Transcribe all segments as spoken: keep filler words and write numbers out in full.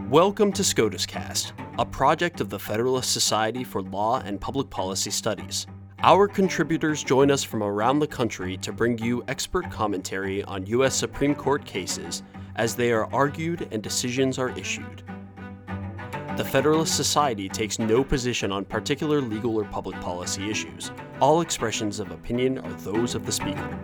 Welcome to SCOTUScast, a project of the Federalist Society for Law and Public Policy Studies. Our contributors join us from around the country to bring you expert commentary on U S Supreme Court cases as they are argued and decisions are issued. The Federalist Society takes no position on particular legal or public policy issues. All expressions of opinion are those of the speaker.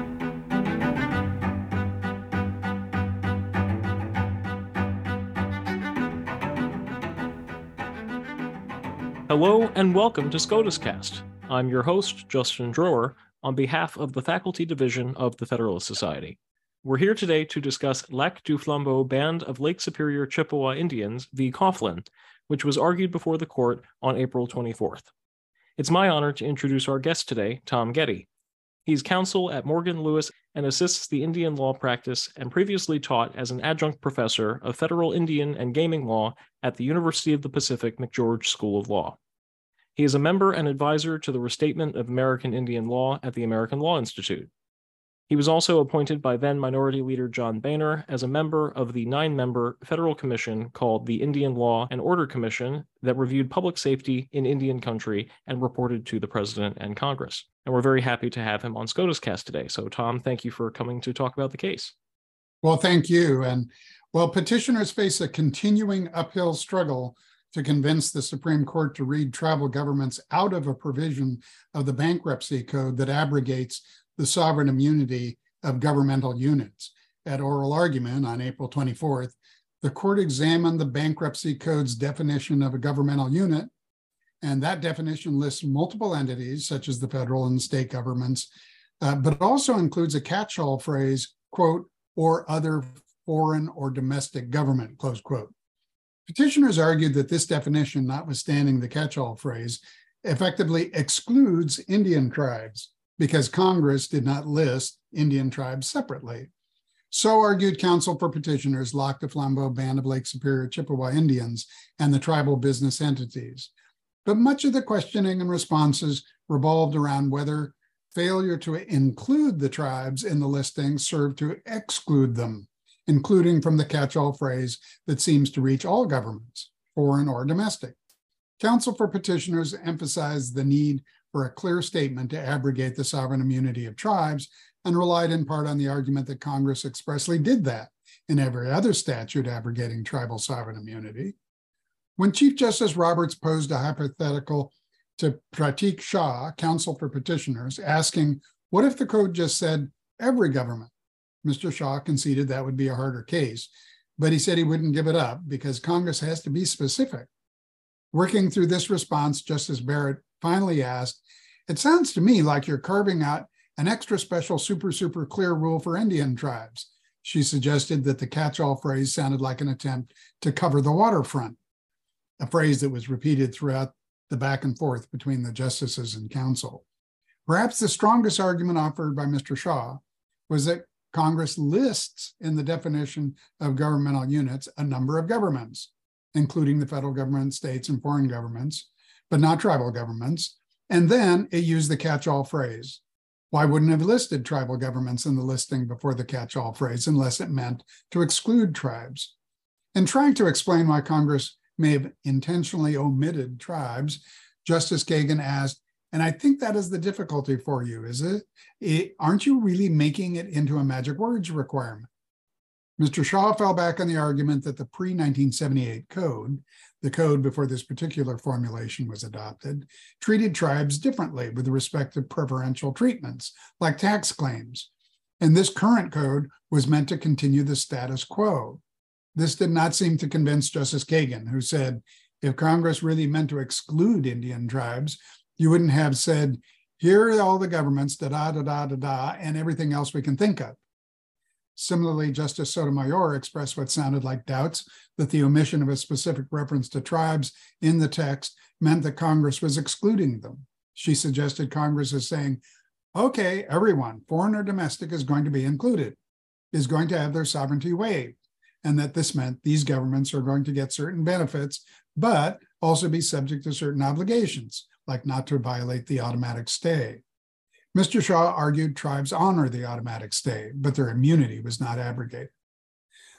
Hello and welcome to SCOTUScast. I'm your host, Justin Drower, on behalf of the Faculty Division of the Federalist Society. We're here today to discuss Lac du Flambeau Band of Lake Superior Chippewa Indians v. Coughlin, which was argued before the court on April twenty-fourth. It's my honor to introduce our guest today, Tom Getty. He's counsel at Morgan Lewis and assists the Indian law practice and previously taught as an adjunct professor of federal Indian and gaming law at the University of the Pacific McGeorge School of Law. He is a member and advisor to the Restatement of American Indian Law at the American Law Institute. He was also appointed by then Minority Leader John Boehner as a member of the nine-member federal commission called the Indian Law and Order Commission that reviewed public safety in Indian country and reported to the President and Congress. And we're very happy to have him on SCOTUScast today. So Tom, thank you for coming to talk about the case. Well, thank you. And well, petitioners face a continuing uphill struggle to convince the Supreme Court to read tribal governments out of a provision of the Bankruptcy Code that abrogates the sovereign immunity of governmental units. At oral argument on April twenty-fourth, the court examined the Bankruptcy Code's definition of a governmental unit, and that definition lists multiple entities, such as the federal and state governments, uh, but also includes a catch-all phrase, quote, or other foreign or domestic government, close quote. Petitioners argued that this definition, notwithstanding the catch-all phrase, effectively excludes Indian tribes because Congress did not list Indian tribes separately. So argued counsel for petitioners, Lac du Flambeau Band of Lake Superior Chippewa Indians and the tribal business entities. But much of the questioning and responses revolved around whether failure to include the tribes in the listing served to exclude them, including from the catch-all phrase that seems to reach all governments, foreign or domestic. Counsel for petitioners emphasized the need for a clear statement to abrogate the sovereign immunity of tribes and relied in part on the argument that Congress expressly did that in every other statute abrogating tribal sovereign immunity. When Chief Justice Roberts posed a hypothetical to Pratik Shah, counsel for petitioners, asking, what if the code just said every government? Mister Shah conceded that would be a harder case, but he said he wouldn't give it up because Congress has to be specific. Working through this response, Justice Barrett finally asked, it sounds to me like you're carving out an extra special super, super clear rule for Indian tribes. She suggested that the catch-all phrase sounded like an attempt to cover the waterfront, a phrase that was repeated throughout the back and forth between the justices and counsel. Perhaps the strongest argument offered by Mister Shah was that Congress lists in the definition of governmental units a number of governments, including the federal government, states, and foreign governments, but not tribal governments. And then it used the catch-all phrase. Why wouldn't it have listed tribal governments in the listing before the catch-all phrase unless it meant to exclude tribes? In trying to explain why Congress may have intentionally omitted tribes, Justice Kagan asked, and I think that is the difficulty for you, is it? it? Aren't you really making it into a magic words requirement? Mister Shah fell back on the argument that the pre nineteen seventy-eight code, the code before this particular formulation was adopted, treated tribes differently with respect to preferential treatments, like tax claims. And this current code was meant to continue the status quo. This did not seem to convince Justice Kagan, who said, if Congress really meant to exclude Indian tribes, you wouldn't have said, here are all the governments, da-da-da-da-da, and everything else we can think of. Similarly, Justice Sotomayor expressed what sounded like doubts that the omission of a specific reference to tribes in the text meant that Congress was excluding them. She suggested Congress is saying, okay, everyone, foreign or domestic, is going to be included, is going to have their sovereignty waived, and that this meant these governments are going to get certain benefits, but also be subject to certain obligations, like not to violate the automatic stay. Mister Shah argued tribes honor the automatic stay, but their immunity was not abrogated.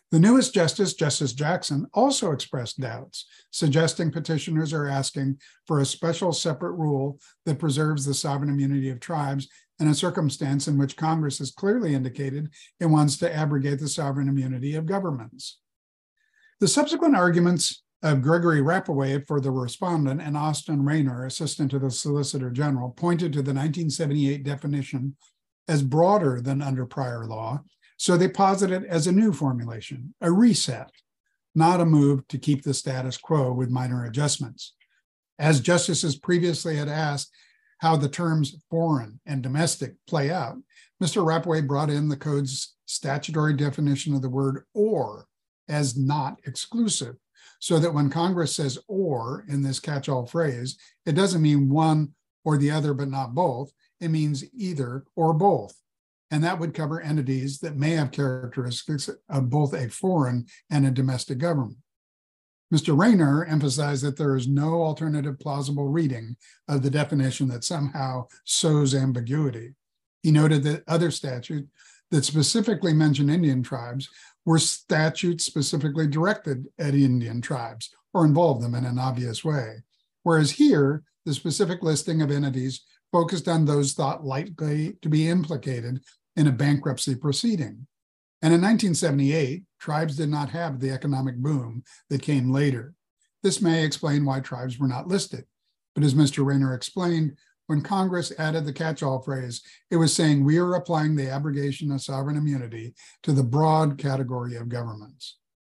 The newest justice, Justice Jackson, also expressed doubts, suggesting petitioners are asking for a special separate rule that preserves the sovereign immunity of tribes in a circumstance in which Congress has clearly indicated it wants to abrogate the sovereign immunity of governments. The subsequent arguments of Gregory Rappaway for the respondent and Austin Rayner, assistant to the Solicitor General, pointed to the nineteen seventy-eight definition as broader than under prior law, so they posit it as a new formulation, a reset, not a move to keep the status quo with minor adjustments. As justices previously had asked how the terms foreign and domestic play out, Mister Rappaway brought in the code's statutory definition of the word or as not exclusive, so that when Congress says or in this catch-all phrase, it doesn't mean one or the other but not both, it means either or both. And that would cover entities that may have characteristics of both a foreign and a domestic government. Mister Rayner emphasized that there is no alternative plausible reading of the definition that somehow sows ambiguity. He noted that other statutes that specifically mention Indian tribes were statutes specifically directed at Indian tribes or involved them in an obvious way. Whereas here, the specific listing of entities focused on those thought likely to be implicated in a bankruptcy proceeding. And in nineteen seventy-eight, tribes did not have the economic boom that came later. This may explain why tribes were not listed. But as Mister Rayner explained, when Congress added the catch-all phrase, it was saying we are applying the abrogation of sovereign immunity to the broad category of governments.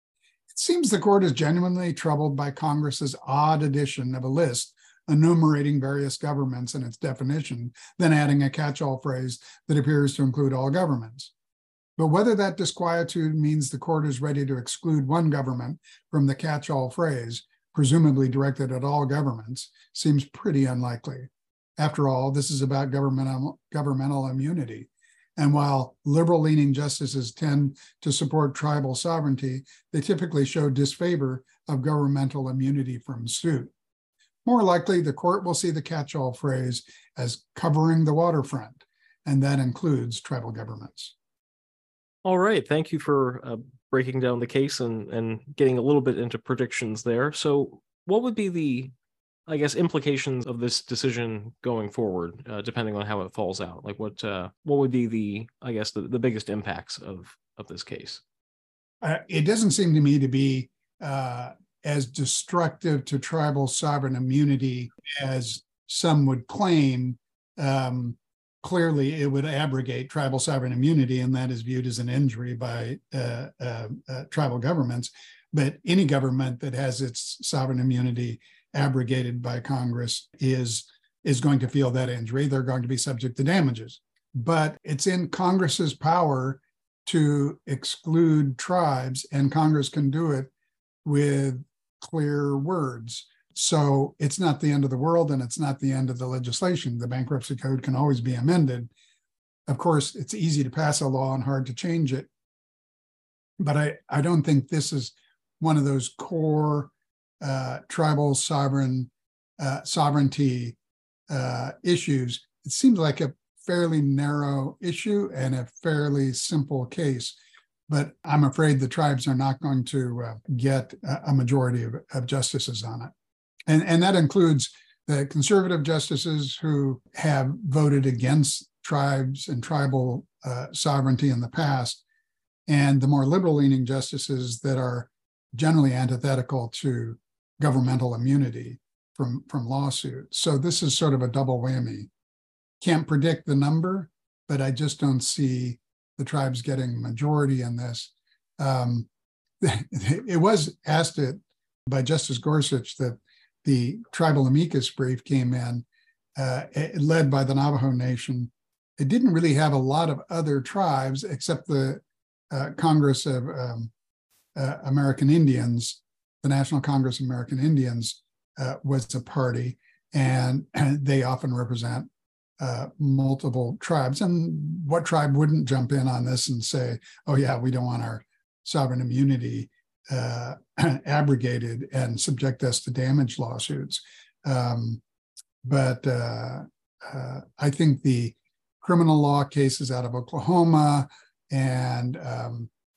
It seems the court is genuinely troubled by Congress's odd addition of a list enumerating various governments in its definition, then adding a catch-all phrase that appears to include all governments. But whether that disquietude means the court is ready to exclude one government from the catch-all phrase, presumably directed at all governments, seems pretty unlikely. After all, this is about governmental, governmental immunity. And while liberal-leaning justices tend to support tribal sovereignty, they typically show disfavor of governmental immunity from suit. More likely, the court will see the catch-all phrase as covering the waterfront, and that includes tribal governments. All right, thank you for uh, breaking down the case and, and getting a little bit into predictions there. So what would be the, I guess, implications of this decision going forward, uh, depending on how it falls out? Like what uh, what would be the, I guess, the, the biggest impacts of, of this case? Uh, it doesn't seem to me to be uh, as destructive to tribal sovereign immunity as some would claim. Um, clearly, it would abrogate tribal sovereign immunity, and that is viewed as an injury by uh, uh, uh, tribal governments. But any government that has its sovereign immunity abrogated by Congress is, is going to feel that injury. They're going to be subject to damages. But it's in Congress's power to exclude tribes, and Congress can do it with clear words. So it's not the end of the world, and it's not the end of the legislation. The bankruptcy code can always be amended. Of course, it's easy to pass a law and hard to change it. But I, I don't think this is one of those core uh, tribal sovereign uh, sovereignty uh, issues. It seems like a fairly narrow issue and a fairly simple case. But I'm afraid the tribes are not going to uh, get a majority of, of justices on it. And, and that includes the conservative justices who have voted against tribes and tribal uh, sovereignty in the past, and the more liberal-leaning justices that are generally antithetical to governmental immunity from, from lawsuits. So this is sort of a double whammy. Can't predict the number, but I just don't see the tribes getting majority in this. Um, it was asked it by Justice Gorsuch that the tribal amicus brief came in, uh, led by the Navajo Nation. It didn't really have a lot of other tribes except the uh, Congress of um, uh, American Indians. The National Congress of American Indians uh, was a party, and, and they often represent uh, multiple tribes. And what tribe wouldn't jump in on this and say, oh yeah, we don't want our sovereign immunity uh, abrogated and subject us to damage lawsuits. Um, but uh, uh, I think the criminal law cases out of Oklahoma and um,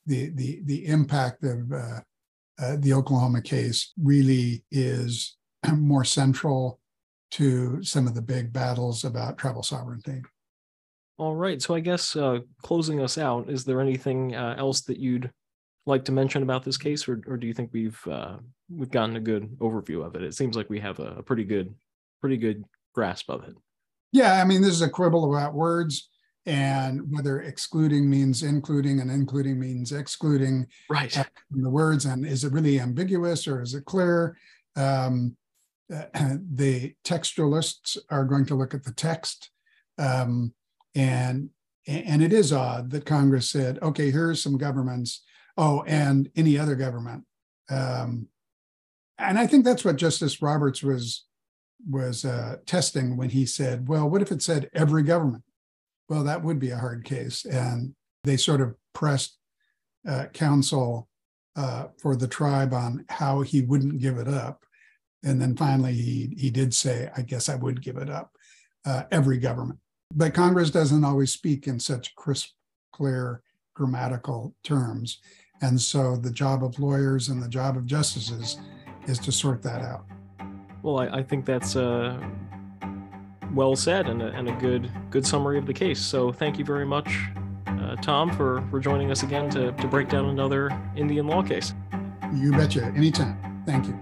the the the impact of uh, uh, the Oklahoma case really is more central to some of the big battles about tribal sovereignty. All right. So I guess uh, closing us out, is there anything uh, else that you'd like to mention about this case, or, or do you think we've uh, we've gotten a good overview of it? It seems like we have a, a pretty good pretty good grasp of it. Yeah, I mean, this is a quibble about words and whether excluding means including and including means excluding Right. uh, the words, and is it really ambiguous or is it clear? Um, uh, the textualists are going to look at the text, um, and and it is odd that Congress said, okay, here's some governments. Oh, and any other government. Um, and I think that's what Justice Roberts was was uh, testing when he said, well, what if it said every government? Well, that would be a hard case. And they sort of pressed uh, counsel uh, for the tribe on how he wouldn't give it up. And then finally, he, he did say, I guess I would give it up, uh, every government. But Congress doesn't always speak in such crisp, clear, grammatical terms. And so the job of lawyers and the job of justices is to sort that out. Well, I, I think that's uh, well said and a, and a good good summary of the case. So thank you very much, uh, Tom, for, for joining us again to, to break down another Indian law case. You betcha. Anytime. Thank you.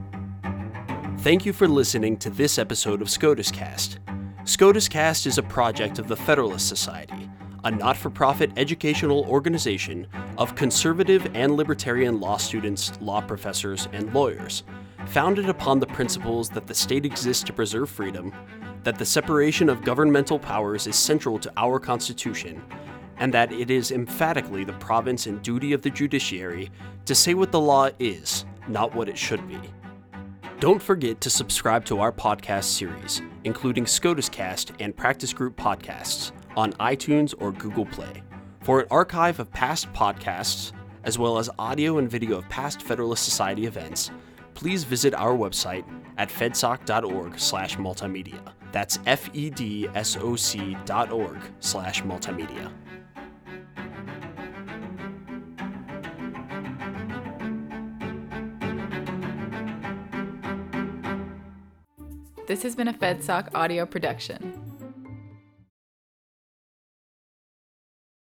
Thank you for listening to this episode of SCOTUS Cast. SCOTUS Cast is a project of the Federalist Society, a not-for-profit educational organization of conservative and libertarian law students, law professors, and lawyers, founded upon the principles that the state exists to preserve freedom, that the separation of governmental powers is central to our Constitution, and that it is emphatically the province and duty of the judiciary to say what the law is, not what it should be. Don't forget to subscribe to our podcast series, including SCOTUS Cast and Practice Group podcasts, on iTunes or Google Play. For an archive of past podcasts, as well as audio and video of past Federalist Society events, please visit our website at fedsoc.org slash multimedia. That's F-E-D-S-O-C dot org slash multimedia. This has been a FedSoc audio production.